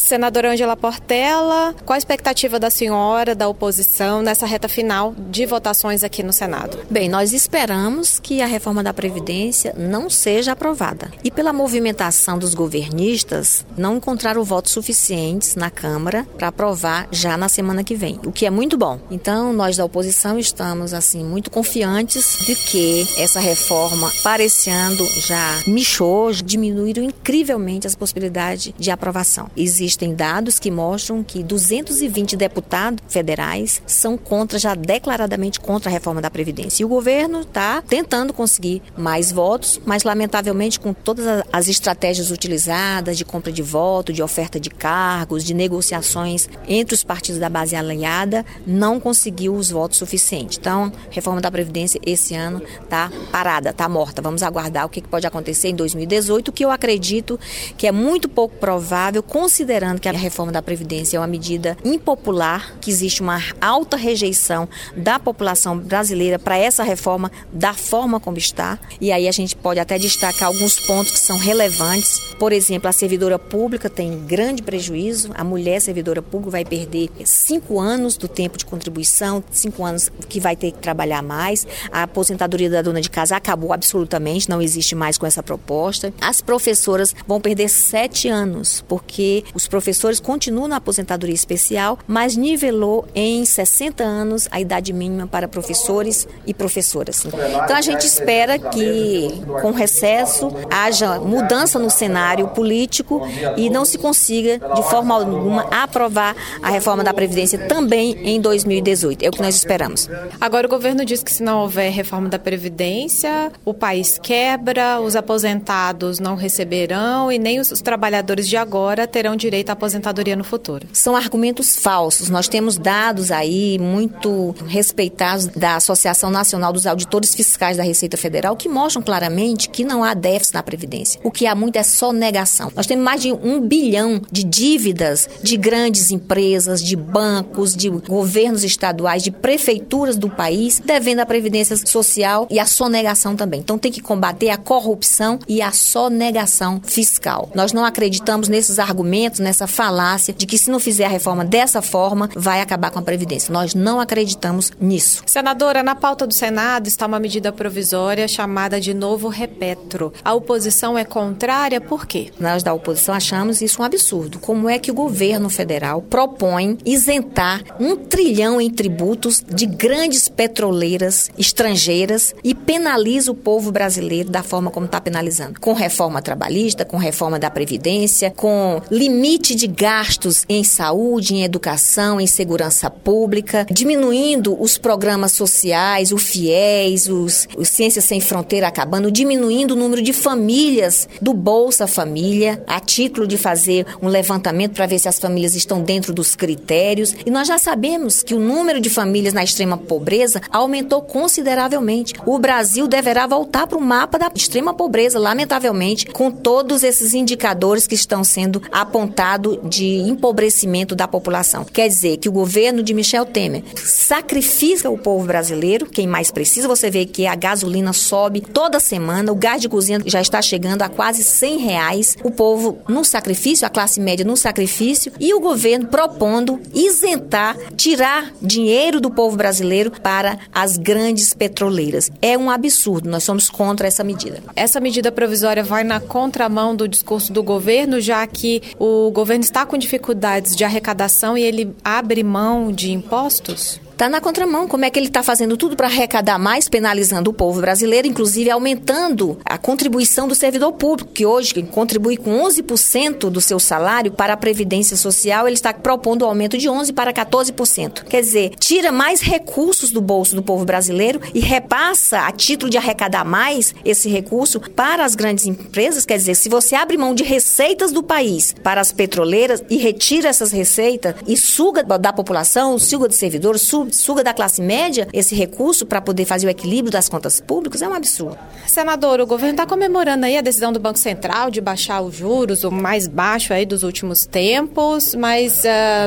Senadora Ângela Portela, qual a expectativa da senhora, da oposição, nessa reta final de votações aqui no Senado? Bem, nós esperamos que a reforma da Previdência não seja aprovada. E pela movimentação dos governistas, não encontraram votos suficientes na Câmara para aprovar já na semana que vem, o que é muito bom. Então, nós da oposição estamos, assim, muito confiantes de que essa reforma, para esse ano, já mixou, diminuíram incrivelmente as possibilidades de aprovação. Existem dados que mostram que 220 deputados federais são contra, já declaradamente contra a reforma da Previdência. E o governo está tentando conseguir mais votos, mas lamentavelmente com todas as estratégias utilizadas de compra de voto, de oferta de cargos, de negociações entre os partidos da base aliada, não conseguiu os votos suficientes. Então, a reforma da Previdência esse ano está parada, está morta. Vamos aguardar o que pode acontecer em 2018, que eu acredito que é muito pouco provável, considerando que a reforma da Previdência é uma medida impopular, que existe uma alta rejeição da população brasileira para essa reforma da forma como está. E aí a gente pode até destacar alguns pontos que são relevantes. Por exemplo, a servidora pública tem grande prejuízo. A mulher servidora pública vai perder 5 anos do tempo de contribuição, 5 anos que vai ter que trabalhar mais. A aposentadoria da dona de casa acabou absolutamente, não existe mais com essa proposta. As professoras vão perder 7 anos, porque os professores continuam na aposentadoria especial, mas nivelou em 60 anos a idade mínima para professores e professoras. Então a gente espera que com o recesso haja mudança no cenário político e não se consiga de forma alguma aprovar a reforma da Previdência também em 2018. É o que nós esperamos. Agora o governo diz que se não houver reforma da Previdência, o país quebra, os aposentados não receberão e nem os trabalhadores de agora terão direito à aposentadoria no futuro. São argumentos falsos. Nós temos dados aí muito respeitados da Associação Nacional dos Auditores Fiscais da Receita Federal que mostram claramente que não há déficit na Previdência. O que há muito é só negação. Nós temos mais de 1 bilhão de dívidas de grandes empresas, de bancos, de governos estaduais, de prefeituras do país, devendo a Previdência Social e a sonegação também. Então tem que combater a corrupção e a sonegação fiscal. Nós não acreditamos nesses argumentos, nessa falácia de que se não fizer a reforma dessa forma, vai acabar com a Previdência. Nós não acreditamos nisso. Senadora, na pauta do Senado está uma medida provisória chamada de Novo Repetro. A oposição é contrária, por quê? Nós da oposição achamos isso um absurdo. Como é que o governo federal propõe isentar 1 trilhão em tributos de grandes petroleiras estrangeiras e penaliza o povo brasileiro da forma como está penalizando? Com reforma trabalhista, com reforma da Previdência, com limite de gastos em saúde, em educação, em segurança pública, diminuindo os programas sociais, o FIES, os Ciências Sem Fronteira acabando, diminuindo o número de famílias do Bolsa Família, a título de fazer um levantamento para ver se as famílias estão dentro dos critérios. E nós já sabemos que o número de famílias na extrema pobreza aumentou consideravelmente. O Brasil deverá voltar para o mapa da extrema pobreza, lamentavelmente, com todos esses indicadores que estão sendo apontados de empobrecimento da população. Quer dizer que o governo de Michel Temer sacrifica o povo brasileiro, quem mais precisa. Você vê que a gasolina sobe toda semana, o gás de cozinha já está chegando a quase R$100, o povo no sacrifício, a classe média no sacrifício, e o governo propondo isentar, tirar dinheiro do povo brasileiro para as grandes petroleiras. É um absurdo, nós somos contra essa medida. Essa medida provisória vai na contramão do discurso do governo, já que o governo está com dificuldades de arrecadação e ele abre mão de impostos? Está na contramão. Como é que ele está fazendo tudo para arrecadar mais, penalizando o povo brasileiro, inclusive aumentando a contribuição do servidor público, que hoje contribui com 11% do seu salário para a Previdência Social, ele está propondo o aumento de 11% para 14%. Quer dizer, tira mais recursos do bolso do povo brasileiro e repassa, a título de arrecadar mais esse recurso para as grandes empresas. Quer dizer, se você abre mão de receitas do país para as petroleiras e retira essas receitas e suga da população, suga do servidor, suga da classe média esse recurso para poder fazer o equilíbrio das contas públicas, é um absurdo. Senador, o governo está comemorando aí a decisão do Banco Central de baixar os juros, o mais baixo aí dos últimos tempos, mas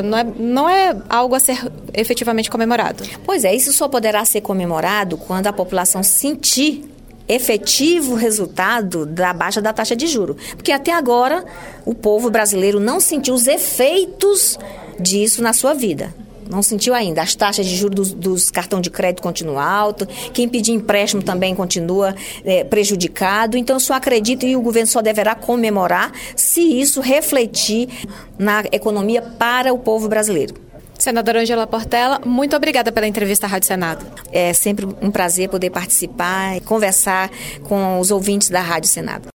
não é algo a ser efetivamente comemorado. Pois é, isso só poderá ser comemorado quando a população sentir efetivo resultado da baixa da taxa de juros. Porque até agora o povo brasileiro não sentiu os efeitos disso na sua vida. Não sentiu ainda. As taxas de juros dos cartões de crédito continuam altas, quem pedir empréstimo também continua prejudicado. Então, eu só acredito e o governo só deverá comemorar se isso refletir na economia para o povo brasileiro. Senadora Ângela Portela, muito obrigada pela entrevista à Rádio Senado. É sempre um prazer poder participar e conversar com os ouvintes da Rádio Senado.